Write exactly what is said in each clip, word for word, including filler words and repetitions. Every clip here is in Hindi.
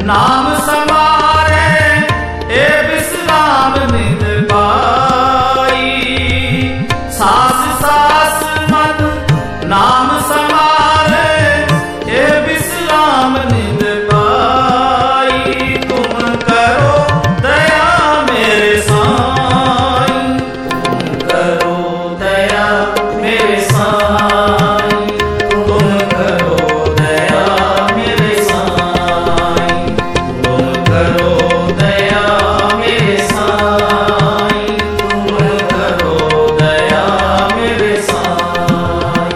नाम समारे ए विश्राम निध पाई। सास सास मन नाम समारे ए विश्राम निध पाई। तुम करो दया मेरे साईं, तुम करो दया मेरे साईं, तुम करो दया मेरे साईं, तुम करो दया मेरे साईं, तुम करो दया मेरे साईं।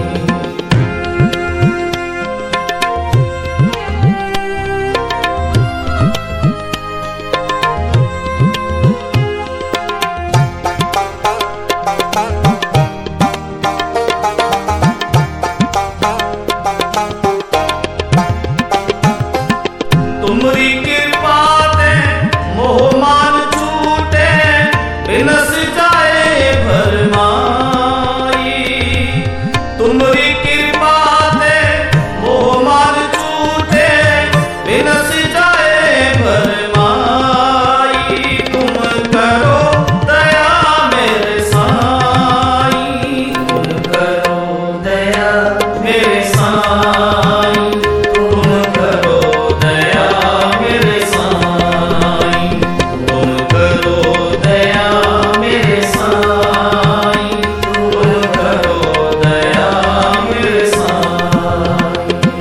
तुमरी कृपा ते मोह मान छूटे, बिनस जाए भरमाई। तुमरी कृपा ते मोह मान छूटे, बिनस जाए भरमाई। तुम करो दया मेरे साईं, तुम करो दया मेरे साईं, तुम करो दया मेरे साईं, तुम करो दया मेरे साईं, तुम करो दया मेरे साईं।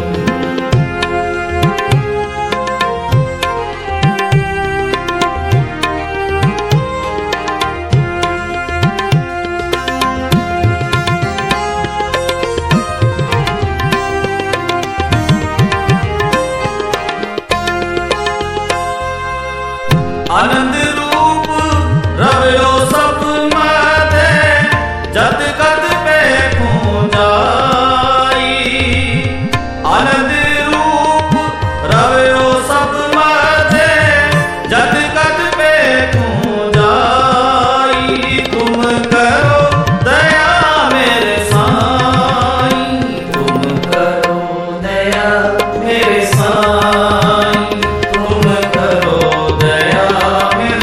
आनंद रूप रवयो सब मते, जत कत पे खो जाई। आनंद रूप रवयो सब मते, जत कत पे खो जाई। तुम करो दया मेरे साईं, तुम करो दया मेरे साईं, तुम करो दया मेरे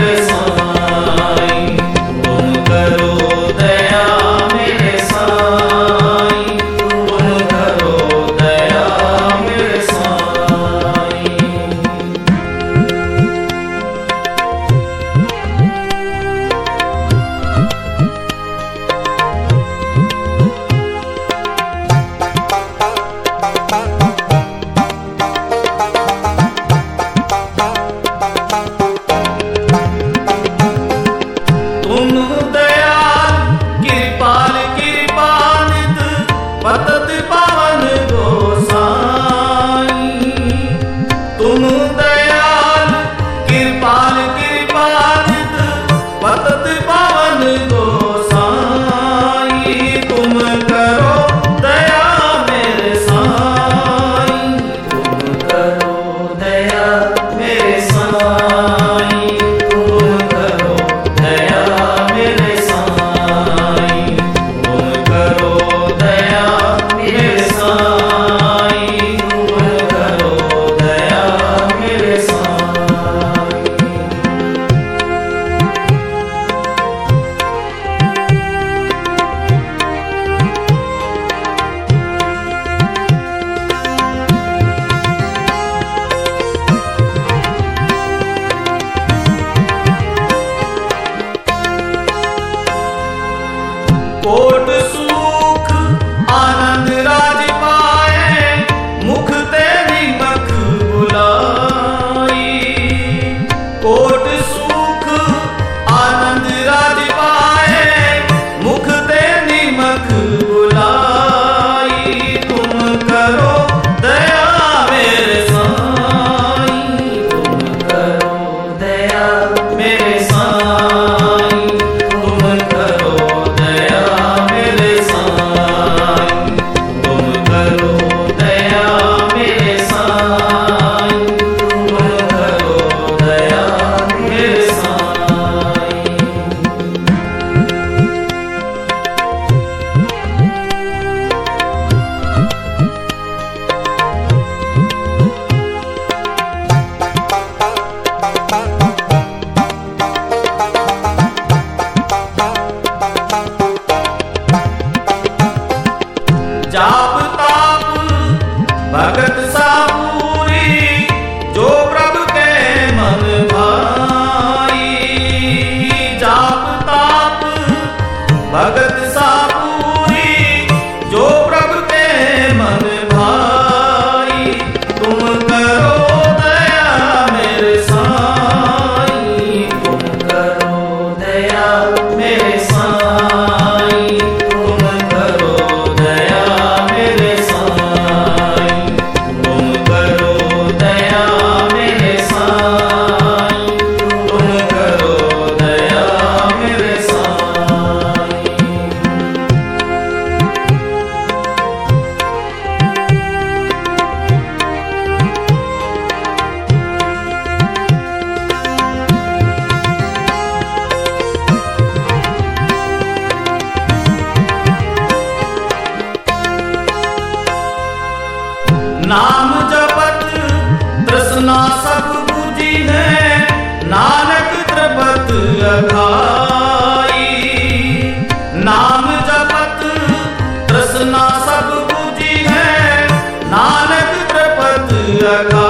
रखा